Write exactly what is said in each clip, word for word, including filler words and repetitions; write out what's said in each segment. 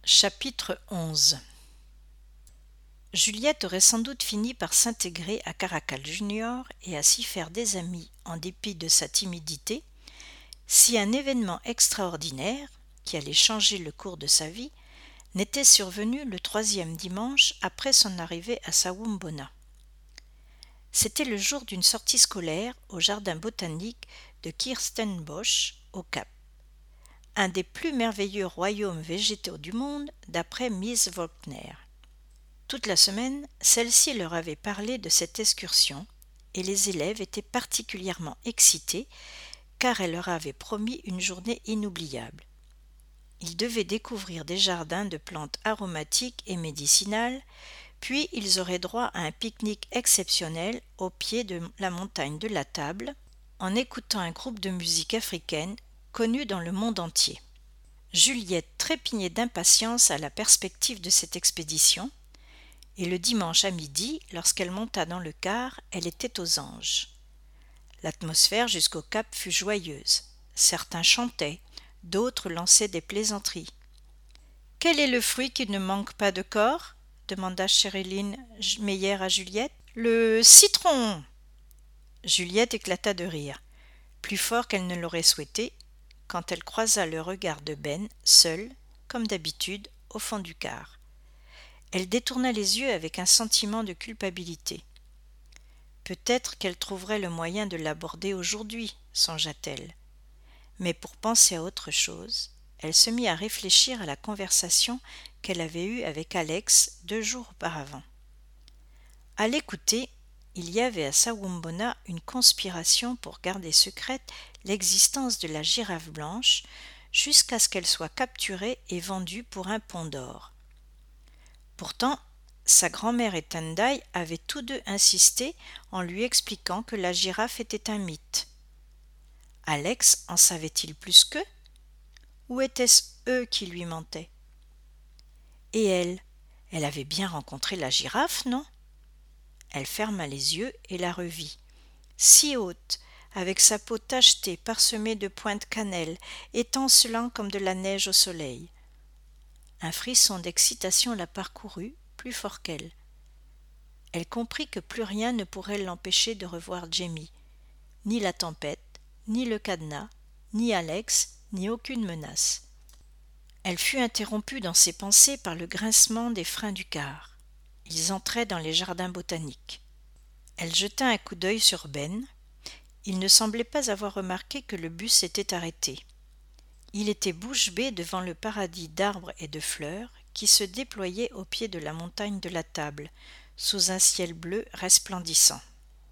Chapitre onze. Juliette aurait sans doute fini par s'intégrer à Caracal Junior et à s'y faire des amis en dépit de sa timidité, si un événement extraordinaire, qui allait changer le cours de sa vie, n'était survenu le troisième dimanche après son arrivée à Sawubona. C'était le jour d'une sortie scolaire au jardin botanique de Kirstenbosch au Cap, un des plus merveilleux royaumes végétaux du monde d'après Miss Volkner. Toute la semaine, celle-ci leur avait parlé de cette excursion et les élèves étaient particulièrement excités car elle leur avait promis une journée inoubliable. Ils devaient découvrir des jardins de plantes aromatiques et médicinales, puis ils auraient droit à un pique-nique exceptionnel au pied de la montagne de la Table, en écoutant un groupe de musique africaine connu dans le monde entier. Juliette trépignait d'impatience à la perspective de cette expédition, et le dimanche à midi, lorsqu'elle monta dans le car, elle était aux anges. L'atmosphère jusqu'au Cap fut joyeuse. Certains chantaient, d'autres lançaient des plaisanteries. « Quel est le fruit qui ne manque pas de corps ?» demanda Sherilyn Meyer à Juliette. « Le citron !» Juliette éclata de rire, plus fort qu'elle ne l'aurait souhaité, quand elle croisa le regard de Ben, seul, comme d'habitude, au fond du car. Elle détourna les yeux avec un sentiment de culpabilité. Peut-être qu'elle trouverait le moyen de l'aborder aujourd'hui, songea-t-elle. Mais pour penser à autre chose, elle se mit à réfléchir à la conversation qu'elle avait eue avec Alex deux jours auparavant. À l'écouter, il y avait à Sawubona une conspiration pour garder secrète l'existence de la girafe blanche jusqu'à ce qu'elle soit capturée et vendue pour un pond d'or. Pourtant, sa grand-mère et Tendai avaient tous deux insisté en lui expliquant que la girafe était un mythe. Alex en savait-il plus qu'eux? Ou était-ce eux qui lui mentaient? Et elle, elle avait bien rencontré la girafe, non? Elle ferma les yeux et la revit, si haute, avec sa peau tachetée parsemée de pointes cannelle, étincelant comme de la neige au soleil. Un frisson d'excitation la parcourut, plus fort qu'elle. Elle comprit que plus rien ne pourrait l'empêcher de revoir Jamie, ni la tempête, ni le cadenas, ni Alex, ni aucune menace. Elle fut interrompue dans ses pensées par le grincement des freins du car. Ils entraient dans les jardins botaniques. Elle jeta un coup d'œil sur Ben. Il ne semblait pas avoir remarqué que le bus s'était arrêté. Il était bouche bée devant le paradis d'arbres et de fleurs qui se déployait au pied de la montagne de la Table, sous un ciel bleu resplendissant.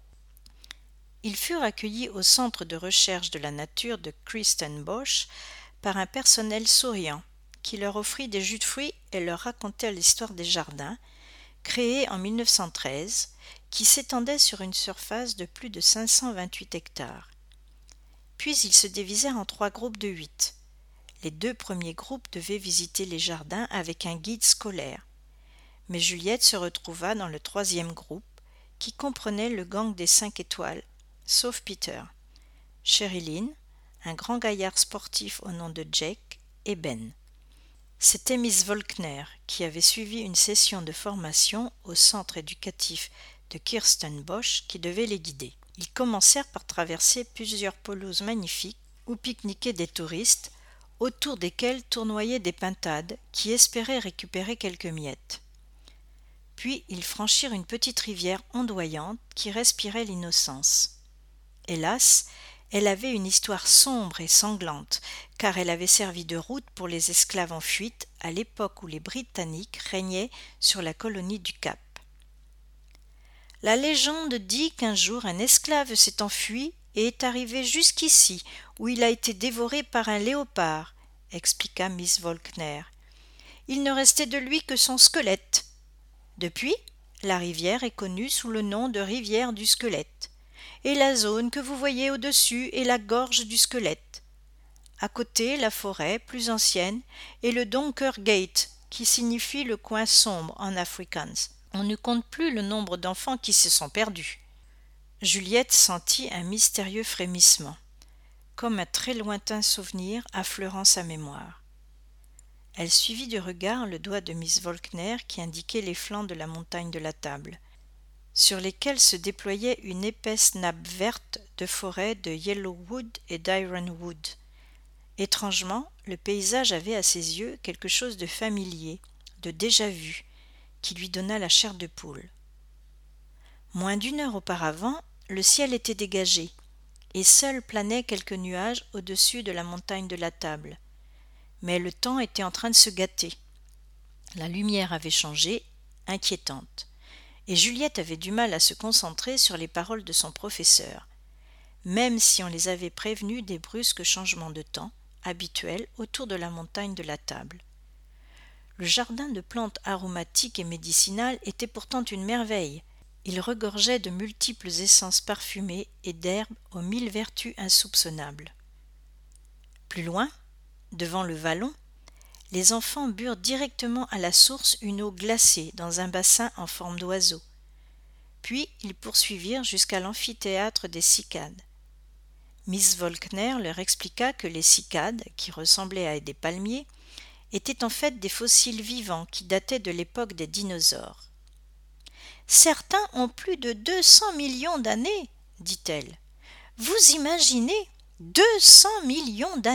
Ils furent accueillis au centre de recherche de la nature de Kirstenbosch par un personnel souriant qui leur offrit des jus de fruits et leur raconta l'histoire des jardins, créés en mille neuf cent treize, qui s'étendaient sur une surface de plus de cinq cent vingt-huit hectares. Puis ils se divisèrent en trois groupes de huit. Les deux premiers groupes devaient visiter les jardins avec un guide scolaire. Mais Juliette se retrouva dans le troisième groupe, qui comprenait le gang des cinq étoiles, sauf Peter, Sherilyn, un grand gaillard sportif au nom de Jake, et Ben. C'était Miss Volkner, qui avait suivi une session de formation au centre éducatif de Kirstenbosch, qui devait les guider. Ils commencèrent par traverser plusieurs pelouses magnifiques où pique-niquaient des touristes, autour desquels tournoyaient des pintades qui espéraient récupérer quelques miettes. Puis ils franchirent une petite rivière ondoyante qui respirait l'innocence. Hélas, elle avait une histoire sombre et sanglante, car elle avait servi de route pour les esclaves en fuite à l'époque où les Britanniques régnaient sur la colonie du Cap. La légende dit qu'un jour un esclave s'est enfui et est arrivé jusqu'ici, où il a été dévoré par un léopard, expliqua Miss Volkner. Il ne restait de lui que son squelette. Depuis, la rivière est connue sous le nom de rivière du squelette, et la zone que vous voyez au-dessus est la gorge du squelette. À côté, la forêt, plus ancienne, et le Donkergate, qui signifie le coin sombre en afrikaans. On ne compte plus le nombre d'enfants qui se sont perdus. Juliette sentit un mystérieux frémissement, comme un très lointain souvenir affleurant sa mémoire. Elle suivit du regard le doigt de Miss Volkner qui indiquait les flancs de la montagne de la table, sur lesquels se déployait une épaisse nappe verte de forêts de Yellowwood et d'Ironwood. Étrangement, le paysage avait à ses yeux quelque chose de familier, de déjà-vu, qui lui donna la chair de poule. Moins d'une heure auparavant, le ciel était dégagé, et seuls planaient quelques nuages au-dessus de la montagne de la table. Mais le temps était en train de se gâter. La lumière avait changé, inquiétante, et Juliette avait du mal à se concentrer sur les paroles de son professeur, même si on les avait prévenus des brusques changements de temps habituels autour de la montagne de la table. Le jardin de plantes aromatiques et médicinales était pourtant une merveille. Il regorgeait de multiples essences parfumées et d'herbes aux mille vertus insoupçonnables. Plus loin, devant le vallon, les enfants burent directement à la source une eau glacée dans un bassin en forme d'oiseau. Puis ils poursuivirent jusqu'à l'amphithéâtre des cycades. Miss Volkner leur expliqua que les cycades, qui ressemblaient à des palmiers, étaient en fait des fossiles vivants qui dataient de l'époque des dinosaures. « Certains ont plus de deux cents millions d'années, dit-elle. Vous imaginez deux cents millions d'années !»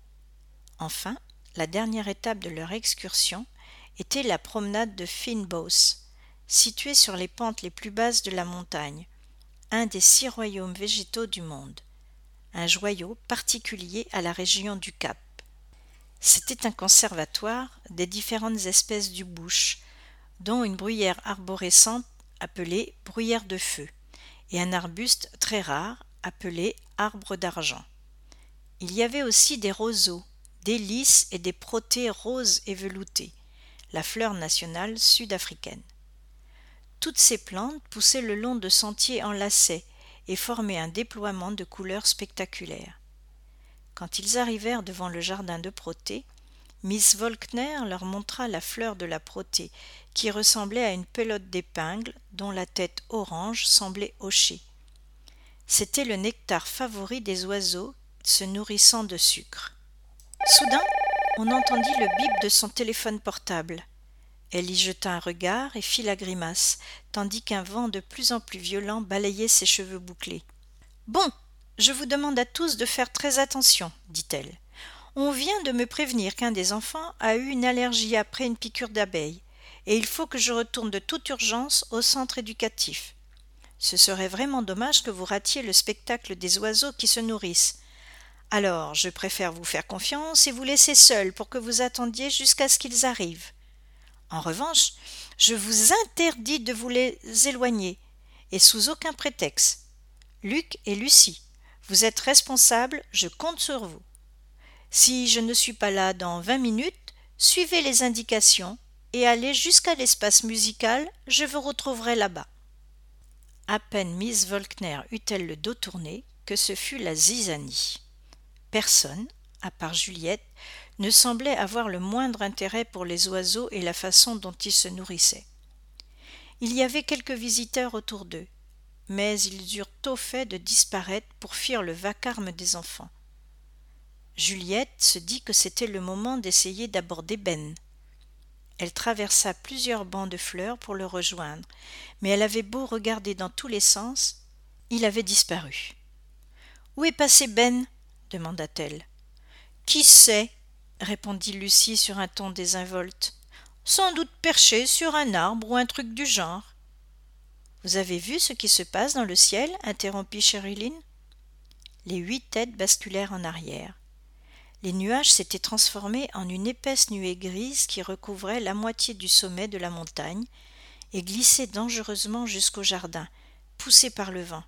Enfin, la dernière étape de leur excursion était la promenade de Fynbos, située sur les pentes les plus basses de la montagne, un des six royaumes végétaux du monde, un joyau particulier à la région du Cap. C'était un conservatoire des différentes espèces du bush, dont une bruyère arborescente appelée bruyère de feu, et un arbuste très rare appelé arbre d'argent. Il y avait aussi des roseaux, des lys et des protées roses et veloutées, la fleur nationale sud-africaine. Toutes ces plantes poussaient le long de sentiers enlacés et formaient un déploiement de couleurs spectaculaires. Quand ils arrivèrent devant le jardin de protée, Miss Volkner leur montra la fleur de la protée, qui ressemblait à une pelote d'épingle dont la tête orange semblait hocher. C'était le nectar favori des oiseaux se nourrissant de sucre. Soudain, on entendit le bip de son téléphone portable. Elle y jeta un regard et fit la grimace, tandis qu'un vent de plus en plus violent balayait ses cheveux bouclés. « Bon, je vous demande à tous de faire très attention, dit-elle. On vient de me prévenir qu'un des enfants a eu une allergie après une piqûre d'abeille, et il faut que je retourne de toute urgence au centre éducatif. Ce serait vraiment dommage que vous ratiez le spectacle des oiseaux qui se nourrissent. Alors, je préfère vous faire confiance et vous laisser seuls pour que vous attendiez jusqu'à ce qu'ils arrivent. En revanche, je vous interdis de vous les éloigner, et sous aucun prétexte. Luc et Lucie, vous êtes responsables, je compte sur vous. Si je ne suis pas là dans vingt minutes, suivez les indications et allez jusqu'à l'espace musical, je vous retrouverai là-bas. » À peine Miss Volkner eut-elle le dos tourné que ce fut la zizanie. Personne, à part Juliette, ne semblait avoir le moindre intérêt pour les oiseaux et la façon dont ils se nourrissaient. Il y avait quelques visiteurs autour d'eux, mais ils eurent tôt fait de disparaître pour fuir le vacarme des enfants. Juliette se dit que c'était le moment d'essayer d'aborder Ben. Elle traversa plusieurs bancs de fleurs pour le rejoindre, mais elle avait beau regarder dans tous les sens, il avait disparu. « Où est passé Ben ?» demanda-t-elle. « Qui sait ?» répondit Lucie sur un ton désinvolte. « Sans doute perché sur un arbre ou un truc du genre. »« Vous avez vu ce qui se passe dans le ciel ?» interrompit Sherilyn. Les huit têtes basculèrent en arrière. Les nuages s'étaient transformés en une épaisse nuée grise qui recouvrait la moitié du sommet de la montagne et glissait dangereusement jusqu'au jardin, poussé par le vent.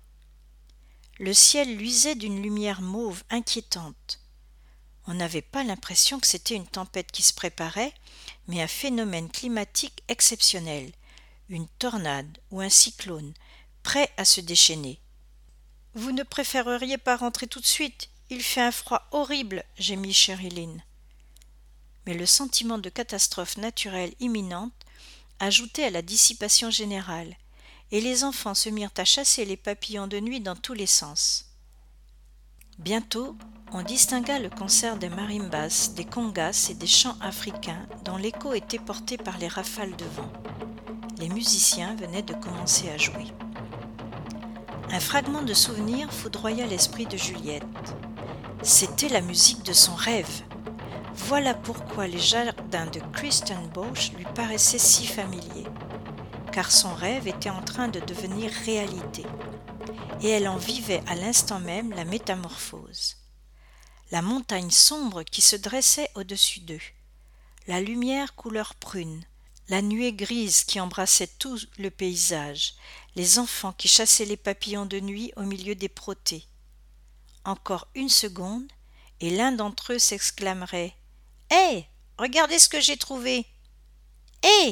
Le ciel luisait d'une lumière mauve inquiétante. On n'avait pas l'impression que c'était une tempête qui se préparait, mais un phénomène climatique exceptionnel, une tornade ou un cyclone, prêt à se déchaîner. « Vous ne préféreriez pas rentrer tout de suite ? Il fait un froid horrible, » gémit Sherilyn. Mais le sentiment de catastrophe naturelle imminente ajoutait à la dissipation générale, et les enfants se mirent à chasser les papillons de nuit dans tous les sens. Bientôt, on distingua le concert des marimbas, des congas et des chants africains dont l'écho était porté par les rafales de vent. Les musiciens venaient de commencer à jouer. Un fragment de souvenir foudroya l'esprit de Juliette. C'était la musique de son rêve. Voilà pourquoi les jardins de Christenbosch lui paraissaient si familiers, car son rêve était en train de devenir réalité, et elle en vivait à l'instant même la métamorphose. La montagne sombre qui se dressait au-dessus d'eux, la lumière couleur prune, la nuée grise qui embrassait tout le paysage, les enfants qui chassaient les papillons de nuit au milieu des protées. Encore une seconde, et l'un d'entre eux s'exclamerait « Hé, regardez ce que j'ai trouvé !»« Hé !»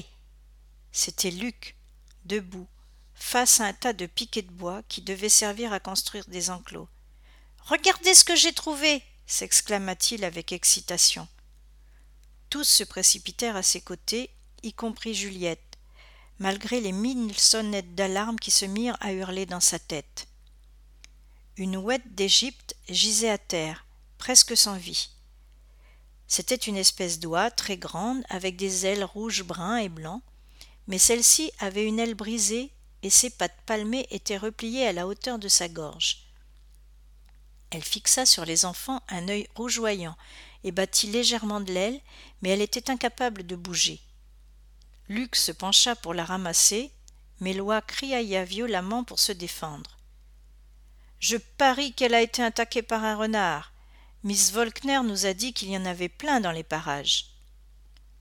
C'était Luc, debout, face à un tas de piquets de bois qui devaient servir à construire des enclos. « Regardez ce que j'ai trouvé !» s'exclama-t-il avec excitation. Tous se précipitèrent à ses côtés, y compris Juliette, malgré les mille sonnettes d'alarme qui se mirent à hurler dans sa tête. Une ouette d'Égypte gisait à terre, presque sans vie. C'était une espèce d'oie très grande avec des ailes rouge brun et blanc, mais celle-ci avait une aile brisée et ses pattes palmées étaient repliées à la hauteur de sa gorge. Elle fixa sur les enfants un œil rougeoyant et battit légèrement de l'aile, mais elle était incapable de bouger. Luc se pencha pour la ramasser, mais l'oie criailla violemment pour se défendre. « Je parie qu'elle a été attaquée par un renard. Miss Volkner nous a dit qu'il y en avait plein dans les parages. »« Repose-la, »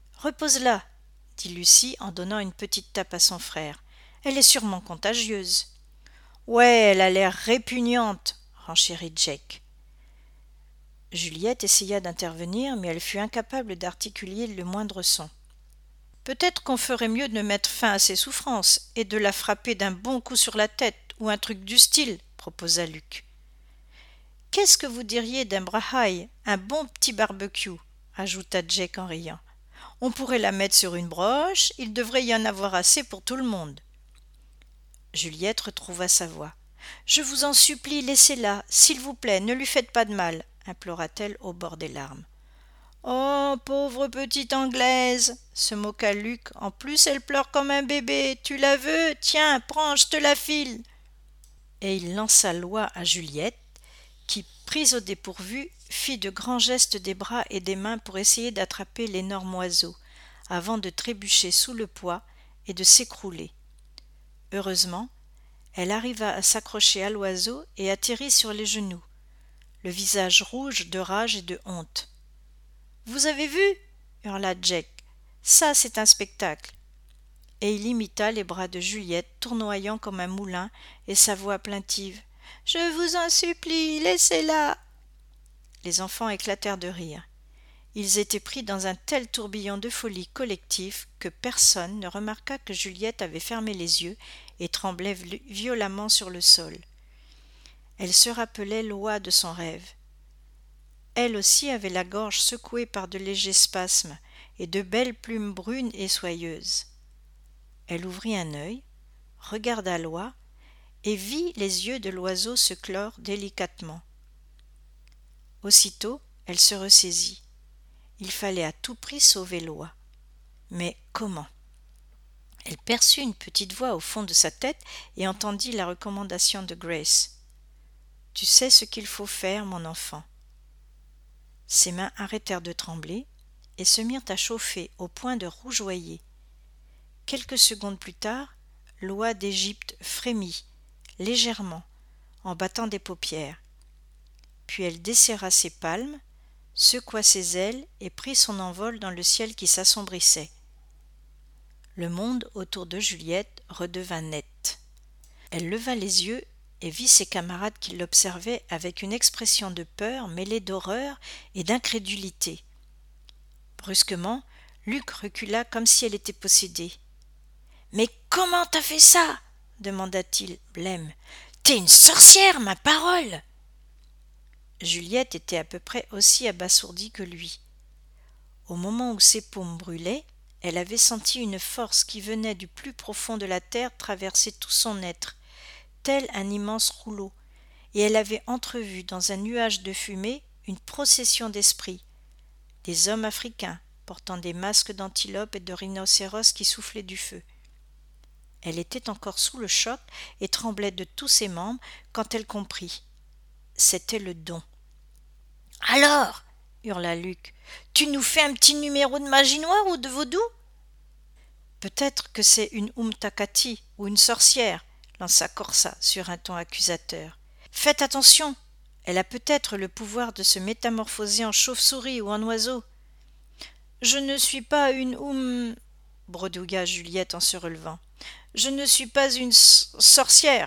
dit Lucie en donnant une petite tape à son frère. « Elle est sûrement contagieuse. »« Ouais, elle a l'air répugnante, » renchérit Jake. Juliette essaya d'intervenir, mais elle fut incapable d'articuler le moindre son. « Peut-être qu'on ferait mieux de mettre fin à ses souffrances et de la frapper d'un bon coup sur la tête ou un truc du style, » proposa Luc. « Qu'est-ce que vous diriez d'un brahaï, un bon petit barbecue ?» ajouta Jake en riant. « On pourrait la mettre sur une broche, il devrait y en avoir assez pour tout le monde. » Juliette retrouva sa voix. « Je vous en supplie, laissez-la, s'il vous plaît, ne lui faites pas de mal, » implora-t-elle au bord des larmes. « Oh, pauvre petite Anglaise !» se moqua Luc. « En plus, elle pleure comme un bébé. Tu la veux ? Tiens, prends, je te la file !» Et il lança l'oie à Juliette, qui, prise au dépourvu, fit de grands gestes des bras et des mains pour essayer d'attraper l'énorme oiseau, avant de trébucher sous le poids et de s'écrouler. Heureusement, elle arriva à s'accrocher à l'oiseau et atterrit sur les genoux, le visage rouge de rage et de honte. « Vous avez vu ?» hurla Jake. « Ça, c'est un spectacle !» Et il imita les bras de Juliette, tournoyant comme un moulin, et sa voix plaintive. « Je vous en supplie, laissez-la !» Les enfants éclatèrent de rire. Ils étaient pris dans un tel tourbillon de folie collective que personne ne remarqua que Juliette avait fermé les yeux et tremblait violemment sur le sol. Elle se rappelait l'oie de son rêve. Elle aussi avait la gorge secouée par de légers spasmes et de belles plumes brunes et soyeuses. Elle ouvrit un œil, regarda l'oie et vit les yeux de l'oiseau se clore délicatement. Aussitôt, elle se ressaisit. Il fallait à tout prix sauver l'oie. Mais comment ? Elle perçut une petite voix au fond de sa tête et entendit la recommandation de Grace. « Tu sais ce qu'il faut faire, mon enfant. » Ses mains arrêtèrent de trembler et se mirent à chauffer au point de rougeoyer. Quelques secondes plus tard, l'oie d'Égypte frémit, légèrement, en battant des paupières. Puis elle desserra ses palmes, secoua ses ailes et prit son envol dans le ciel qui s'assombrissait. Le monde autour de Juliette redevint net. Elle leva les yeux et vit ses camarades qui l'observaient avec une expression de peur mêlée d'horreur et d'incrédulité. Brusquement, Luc recula comme si elle était possédée. « Mais comment t'as fait ça ?» demanda-t-il, blême. « T'es une sorcière, ma parole !» Juliette était à peu près aussi abasourdie que lui. Au moment où ses paumes brûlaient, elle avait senti une force qui venait du plus profond de la terre traverser tout son être, tel un immense rouleau, et elle avait entrevu dans un nuage de fumée une procession d'esprits, des hommes africains portant des masques d'antilopes et de rhinocéros qui soufflaient du feu. Elle était encore sous le choc et tremblait de tous ses membres quand elle comprit. C'était le don. « Alors » hurla Luc, « tu nous fais un petit numéro de magie noire ou de vaudou ?»« Peut-être que c'est une Umtakati ou une sorcière, » lança Corsa sur un ton accusateur. « Faites attention, elle a peut-être le pouvoir de se métamorphoser en chauve-souris ou en oiseau. »« Je ne suis pas une Oum... » bredouilla Juliette en se relevant. « Je ne suis pas une sorcière. »«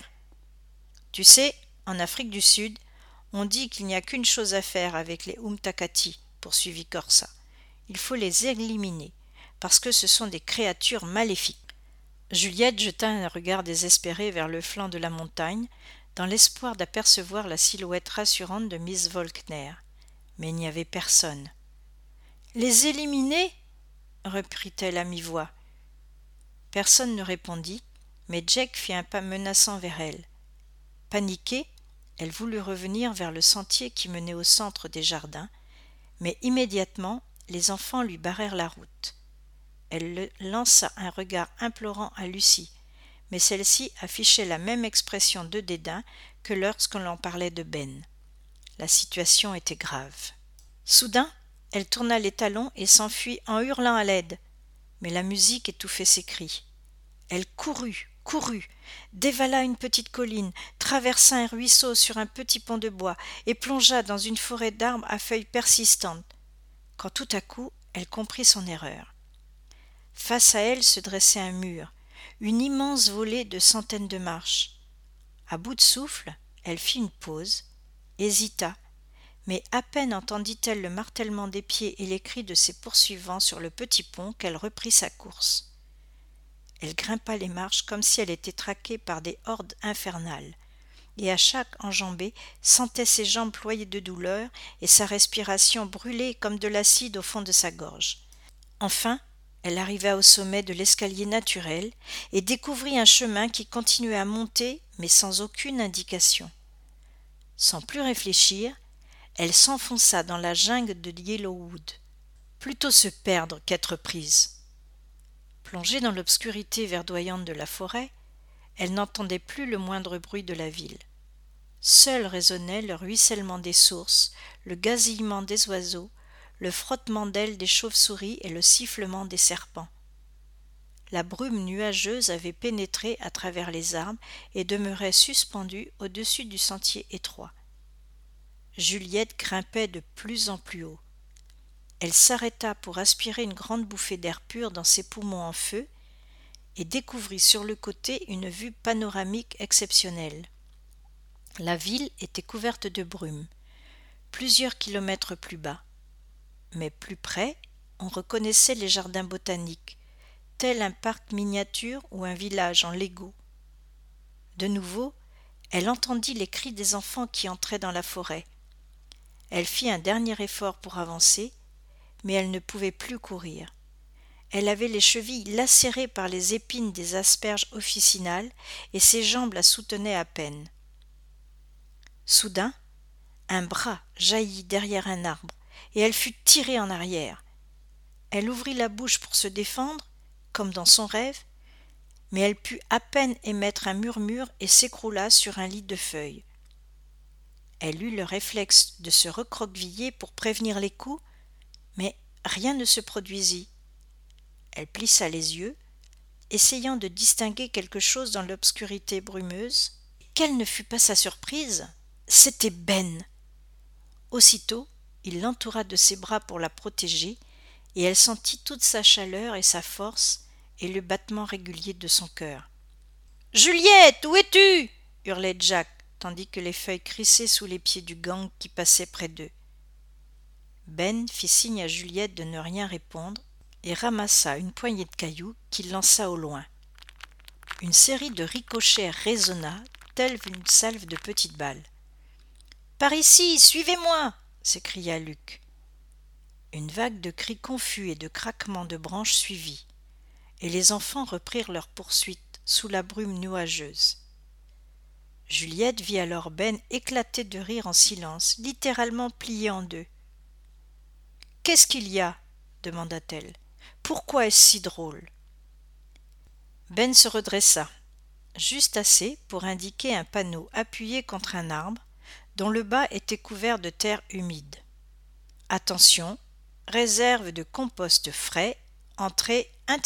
Tu sais, en Afrique du Sud, on dit qu'il n'y a qu'une chose à faire avec les Umtakati, poursuivit Corsa. Il faut les éliminer, parce que ce sont des créatures maléfiques. » Juliette jeta un regard désespéré vers le flanc de la montagne, dans l'espoir d'apercevoir la silhouette rassurante de Miss Volkner. Mais il n'y avait personne. « Les éliminer » reprit-elle à mi-voix. Personne ne répondit, mais Jack fit un pas menaçant vers elle. Paniquée, elle voulut revenir vers le sentier qui menait au centre des jardins, mais immédiatement les enfants lui barrèrent la route. Elle lança un regard implorant à Lucie, mais celle-ci affichait la même expression de dédain que lorsqu'on l'en parlait de Ben. La situation était grave. Soudain, elle tourna les talons et s'enfuit en hurlant à l'aide, mais la musique étouffait ses cris. Elle courut, courut, dévala une petite colline, traversa un ruisseau sur un petit pont de bois et plongea dans une forêt d'arbres à feuilles persistantes, quand tout à coup elle comprit son erreur. Face à elle se dressait un mur, une immense volée de centaines de marches. À bout de souffle, elle fit une pause, hésita, mais à peine entendit-elle le martèlement des pieds et les cris de ses poursuivants sur le petit pont qu'elle reprit sa course. Elle grimpa les marches comme si elle était traquée par des hordes infernales, et à chaque enjambée sentait ses jambes ployées de douleur et sa respiration brûler comme de l'acide au fond de sa gorge. Enfin, elle arriva au sommet de l'escalier naturel et découvrit un chemin qui continuait à monter, mais sans aucune indication. Sans plus réfléchir, elle s'enfonça dans la jungle de Yellowwood. Plutôt se perdre qu'être prise. Plongée dans l'obscurité verdoyante de la forêt, elle n'entendait plus le moindre bruit de la ville. Seul résonnait le ruissellement des sources, le gazillement des oiseaux, le frottement d'ailes des chauves-souris et le sifflement des serpents. La brume nuageuse avait pénétré à travers les arbres et demeurait suspendue au-dessus du sentier étroit. Juliette grimpait de plus en plus haut. Elle s'arrêta pour aspirer une grande bouffée d'air pur dans ses poumons en feu et découvrit sur le côté une vue panoramique exceptionnelle. La ville était couverte de brume, plusieurs kilomètres plus bas. Mais plus près, on reconnaissait les jardins botaniques, tel un parc miniature ou un village en Lego. De nouveau, elle entendit les cris des enfants qui entraient dans la forêt. Elle fit un dernier effort pour avancer, mais elle ne pouvait plus courir. Elle avait les chevilles lacérées par les épines des asperges officinales et ses jambes la soutenaient à peine. Soudain, un bras jaillit derrière un arbre et elle fut tirée en arrière. Elle ouvrit la bouche pour se défendre, comme dans son rêve, mais elle put à peine émettre un murmure et s'écroula sur un lit de feuilles. Elle eut le réflexe de se recroqueviller pour prévenir les coups, mais rien ne se produisit. Elle plissa les yeux, essayant de distinguer quelque chose dans l'obscurité brumeuse. Quelle ne fut pas sa surprise? C'était Ben. Aussitôt, il l'entoura de ses bras pour la protéger, et elle sentit toute sa chaleur et sa force et le battement régulier de son cœur. « Juliette, où es-tu » hurlait Jack, tandis que les feuilles crissaient sous les pieds du gang qui passait près d'eux. Ben fit signe à Juliette de ne rien répondre et ramassa une poignée de cailloux qu'il lança au loin. Une série de ricochets résonna, telle une salve de petites balles. « Par ici, suivez-moi » s'écria Luc. Une vague de cris confus et de craquements de branches suivit, et les enfants reprirent leur poursuite sous la brume nuageuse. Juliette vit alors Ben éclater de rire en silence, littéralement plié en deux. « Qu'est-ce qu'il y a ?» demanda-t-elle. « Pourquoi est-ce si drôle ?» Ben se redressa, juste assez pour indiquer un panneau appuyé contre un arbre, dont le bas était couvert de terre humide. « Attention, réserve de compost frais, entrée interdite. »